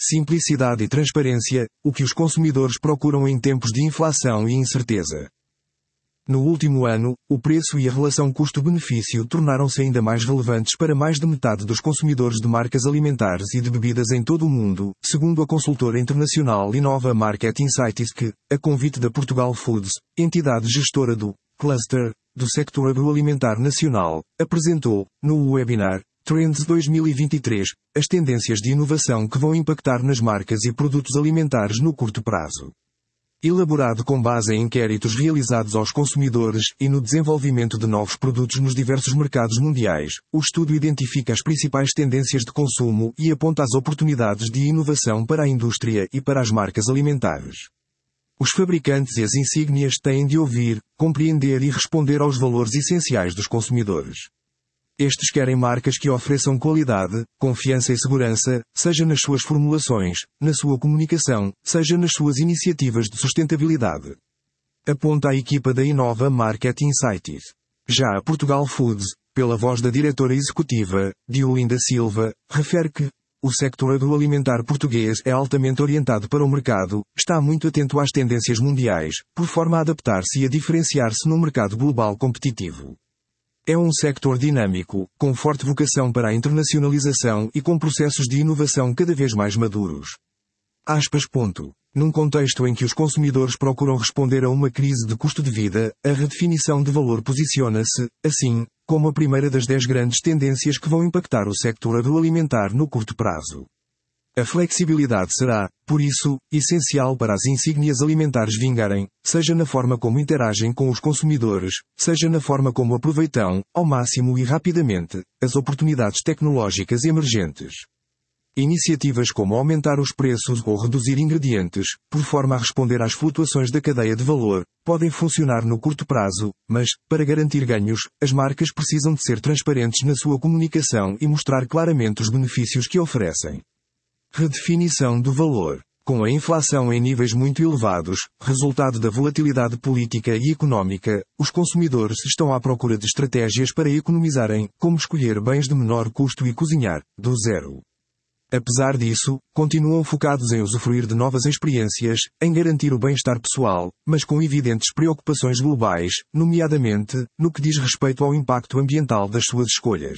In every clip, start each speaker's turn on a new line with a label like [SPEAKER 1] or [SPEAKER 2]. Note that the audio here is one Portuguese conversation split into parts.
[SPEAKER 1] Simplicidade e transparência, o que os consumidores procuram em tempos de inflação e incerteza. No último ano, o preço e a relação custo-benefício tornaram-se ainda mais relevantes para mais de metade dos consumidores de marcas alimentares e de bebidas em todo o mundo, segundo a consultora internacional Innova Market Insights que, a convite da Portugal Foods, entidade gestora do cluster do sector agroalimentar nacional, apresentou, no webinar Trends 2023, as tendências de inovação que vão impactar nas marcas e produtos alimentares no curto prazo. Elaborado com base em inquéritos realizados aos consumidores e no desenvolvimento de novos produtos nos diversos mercados mundiais, o estudo identifica as principais tendências de consumo e aponta as oportunidades de inovação para a indústria e para as marcas alimentares. Os fabricantes e as insígnias têm de ouvir, compreender e responder aos valores essenciais dos consumidores. Estes querem marcas que ofereçam qualidade, confiança e segurança, seja nas suas formulações, na sua comunicação, seja nas suas iniciativas de sustentabilidade. Aponta a equipa da Innova Market Insights. Já a Portugal Foods, pela voz da diretora executiva, Diolinda Silva, refere que o sector agroalimentar português é altamente orientado para o mercado, está muito atento às tendências mundiais, por forma a adaptar-se e a diferenciar-se no mercado global competitivo. É um sector dinâmico, com forte vocação para a internacionalização e com processos de inovação cada vez mais maduros. Num contexto em que os consumidores procuram responder a uma crise de custo de vida, a redefinição de valor posiciona-se, assim, como a primeira das 10 grandes tendências que vão impactar o sector agroalimentar no curto prazo. A flexibilidade será, por isso, essencial para as insígnias alimentares vingarem, seja na forma como interagem com os consumidores, seja na forma como aproveitam, ao máximo e rapidamente, as oportunidades tecnológicas emergentes. Iniciativas como aumentar os preços ou reduzir ingredientes, por forma a responder às flutuações da cadeia de valor, podem funcionar no curto prazo, mas, para garantir ganhos, as marcas precisam de ser transparentes na sua comunicação e mostrar claramente os benefícios que oferecem. Redefinição do valor. Com a inflação em níveis muito elevados, resultado da volatilidade política e económica, os consumidores estão à procura de estratégias para economizarem, como escolher bens de menor custo e cozinhar, do zero. Apesar disso, continuam focados em usufruir de novas experiências, em garantir o bem-estar pessoal, mas com evidentes preocupações globais, nomeadamente, no que diz respeito ao impacto ambiental das suas escolhas.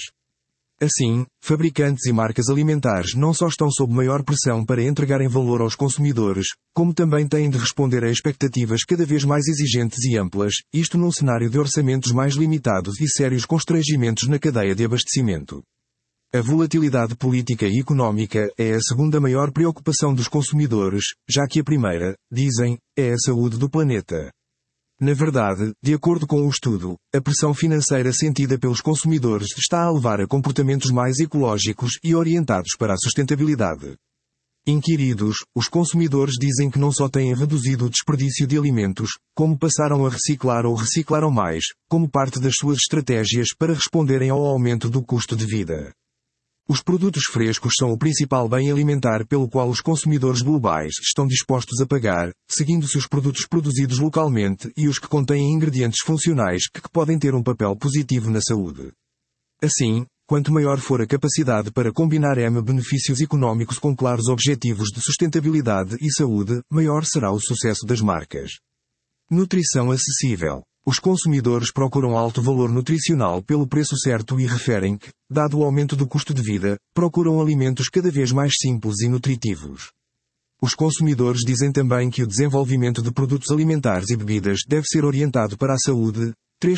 [SPEAKER 1] Assim, fabricantes e marcas alimentares não só estão sob maior pressão para entregarem valor aos consumidores, como também têm de responder a expectativas cada vez mais exigentes e amplas, isto num cenário de orçamentos mais limitados e sérios constrangimentos na cadeia de abastecimento. A volatilidade política e económica é a segunda maior preocupação dos consumidores, já que a primeira, dizem, é a saúde do planeta. Na verdade, de acordo com o estudo, a pressão financeira sentida pelos consumidores está a levar a comportamentos mais ecológicos e orientados para a sustentabilidade. Inquiridos, os consumidores dizem que não só têm reduzido o desperdício de alimentos, como passaram a reciclar ou reciclaram mais, como parte das suas estratégias para responderem ao aumento do custo de vida. Os produtos frescos são o principal bem alimentar pelo qual os consumidores globais estão dispostos a pagar, seguindo-se os produtos produzidos localmente e os que contêm ingredientes funcionais que podem ter um papel positivo na saúde. Assim, quanto maior for a capacidade para combinar benefícios económicos com claros objetivos de sustentabilidade e saúde, maior será o sucesso das marcas. Nutrição acessível. Os consumidores procuram alto valor nutricional pelo preço certo e referem que, dado o aumento do custo de vida, procuram alimentos cada vez mais simples e nutritivos. Os consumidores dizem também que o desenvolvimento de produtos alimentares e bebidas deve ser orientado para a saúde,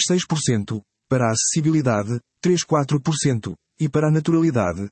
[SPEAKER 1] 3,6%, para a acessibilidade, 3,4%, e para a naturalidade,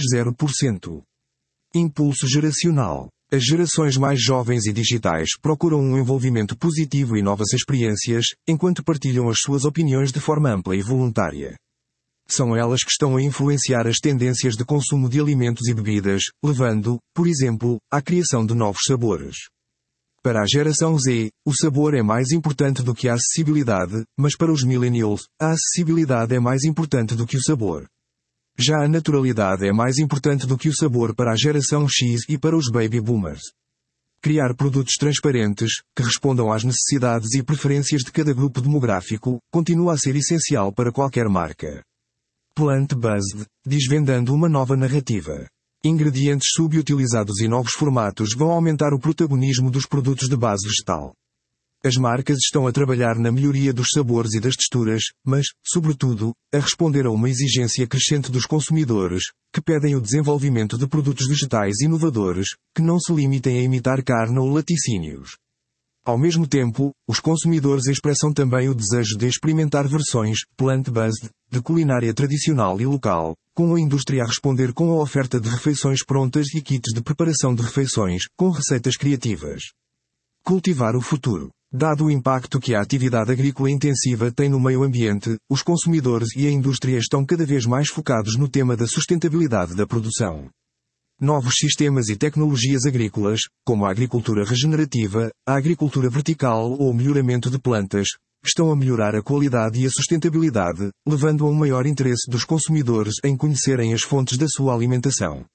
[SPEAKER 1] 3,0%. Impulso geracional. As gerações mais jovens e digitais procuram um envolvimento positivo e novas experiências, enquanto partilham as suas opiniões de forma ampla e voluntária. São elas que estão a influenciar as tendências de consumo de alimentos e bebidas, levando, por exemplo, à criação de novos sabores. Para a geração Z, o sabor é mais importante do que a acessibilidade, mas para os millennials, a acessibilidade é mais importante do que o sabor. Já a naturalidade é mais importante do que o sabor para a geração X e para os baby boomers. Criar produtos transparentes, que respondam às necessidades e preferências de cada grupo demográfico, continua a ser essencial para qualquer marca. Plant-Buzzed, desvendando uma nova narrativa. Ingredientes subutilizados e novos formatos vão aumentar o protagonismo dos produtos de base vegetal. As marcas estão a trabalhar na melhoria dos sabores e das texturas, mas, sobretudo, a responder a uma exigência crescente dos consumidores, que pedem o desenvolvimento de produtos vegetais inovadores, que não se limitem a imitar carne ou laticínios. Ao mesmo tempo, os consumidores expressam também o desejo de experimentar versões plant-based de culinária tradicional e local, com a indústria a responder com a oferta de refeições prontas e kits de preparação de refeições, com receitas criativas. Cultivar o futuro. Dado o impacto que a atividade agrícola intensiva tem no meio ambiente, os consumidores e a indústria estão cada vez mais focados no tema da sustentabilidade da produção. Novos sistemas e tecnologias agrícolas, como a agricultura regenerativa, a agricultura vertical ou o melhoramento de plantas, estão a melhorar a qualidade e a sustentabilidade, levando a um maior interesse dos consumidores em conhecerem as fontes da sua alimentação.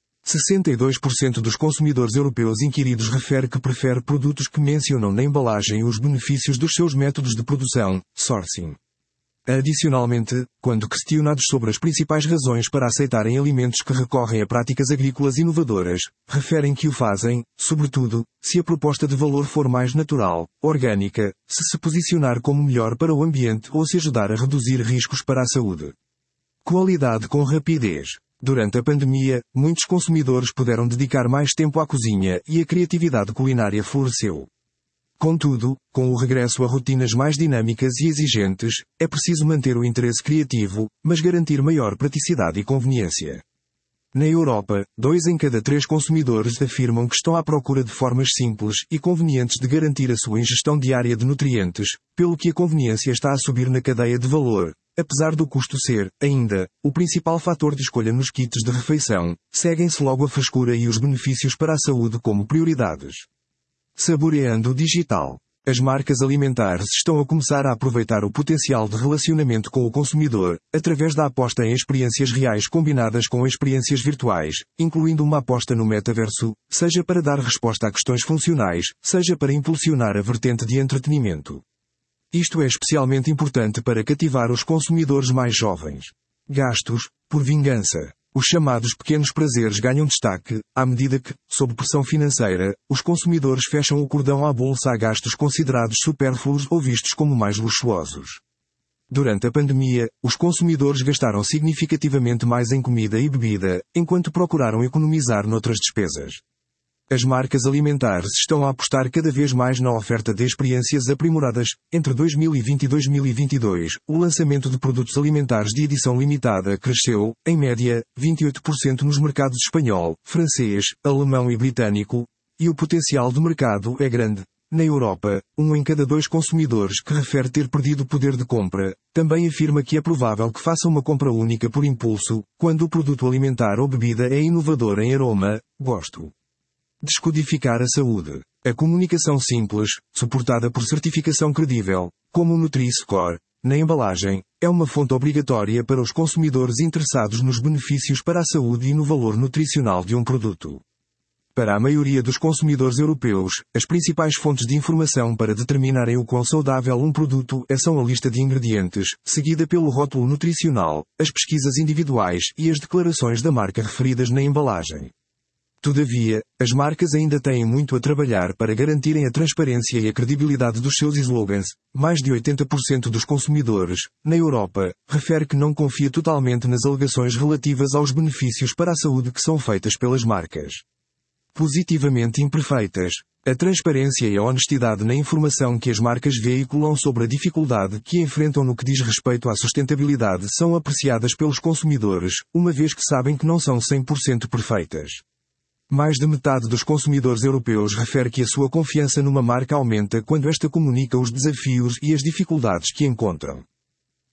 [SPEAKER 1] 62% dos consumidores europeus inquiridos refere que prefere produtos que mencionam na embalagem os benefícios dos seus métodos de produção, sourcing. Adicionalmente, quando questionados sobre as principais razões para aceitarem alimentos que recorrem a práticas agrícolas inovadoras, referem que o fazem, sobretudo, se a proposta de valor for mais natural, orgânica, se posicionar como melhor para o ambiente ou se ajudar a reduzir riscos para a saúde. Qualidade com rapidez. Durante a pandemia, muitos consumidores puderam dedicar mais tempo à cozinha e a criatividade culinária floresceu. Contudo, com o regresso a rotinas mais dinâmicas e exigentes, é preciso manter o interesse criativo, mas garantir maior praticidade e conveniência. Na Europa, 2 em cada 3 consumidores afirmam que estão à procura de formas simples e convenientes de garantir a sua ingestão diária de nutrientes, pelo que a conveniência está a subir na cadeia de valor. Apesar do custo ser, ainda, o principal fator de escolha nos kits de refeição, seguem-se logo a frescura e os benefícios para a saúde como prioridades. Saboreando o digital. As marcas alimentares estão a começar a aproveitar o potencial de relacionamento com o consumidor, através da aposta em experiências reais combinadas com experiências virtuais, incluindo uma aposta no metaverso, seja para dar resposta a questões funcionais, seja para impulsionar a vertente de entretenimento. Isto é especialmente importante para cativar os consumidores mais jovens. Gastos, por vingança. Os chamados pequenos prazeres ganham destaque, à medida que, sob pressão financeira, os consumidores fecham o cordão à bolsa a gastos considerados supérfluos ou vistos como mais luxuosos. Durante a pandemia, os consumidores gastaram significativamente mais em comida e bebida, enquanto procuraram economizar noutras despesas. As marcas alimentares estão a apostar cada vez mais na oferta de experiências aprimoradas. Entre 2020 e 2022, o lançamento de produtos alimentares de edição limitada cresceu, em média, 28% nos mercados espanhol, francês, alemão e britânico, e o potencial de mercado é grande. Na Europa, 1 em cada 2 consumidores que refere ter perdido o poder de compra, também afirma que é provável que faça uma compra única por impulso, quando o produto alimentar ou bebida é inovador em aroma, gosto. Descodificar a saúde. A comunicação simples, suportada por certificação credível, como o Nutri-Score, na embalagem, é uma fonte obrigatória para os consumidores interessados nos benefícios para a saúde e no valor nutricional de um produto. Para a maioria dos consumidores europeus, as principais fontes de informação para determinarem o quão saudável um produto é são a lista de ingredientes, seguida pelo rótulo nutricional, as pesquisas individuais e as declarações da marca referidas na embalagem. Todavia, as marcas ainda têm muito a trabalhar para garantirem a transparência e a credibilidade dos seus slogans. Mais de 80% dos consumidores, na Europa, refere que não confia totalmente nas alegações relativas aos benefícios para a saúde que são feitas pelas marcas. Positivamente imperfeitas. A transparência e a honestidade na informação que as marcas veiculam sobre a dificuldade que enfrentam no que diz respeito à sustentabilidade são apreciadas pelos consumidores, uma vez que sabem que não são 100% perfeitas. Mais de metade dos consumidores europeus refere que a sua confiança numa marca aumenta quando esta comunica os desafios e as dificuldades que encontram.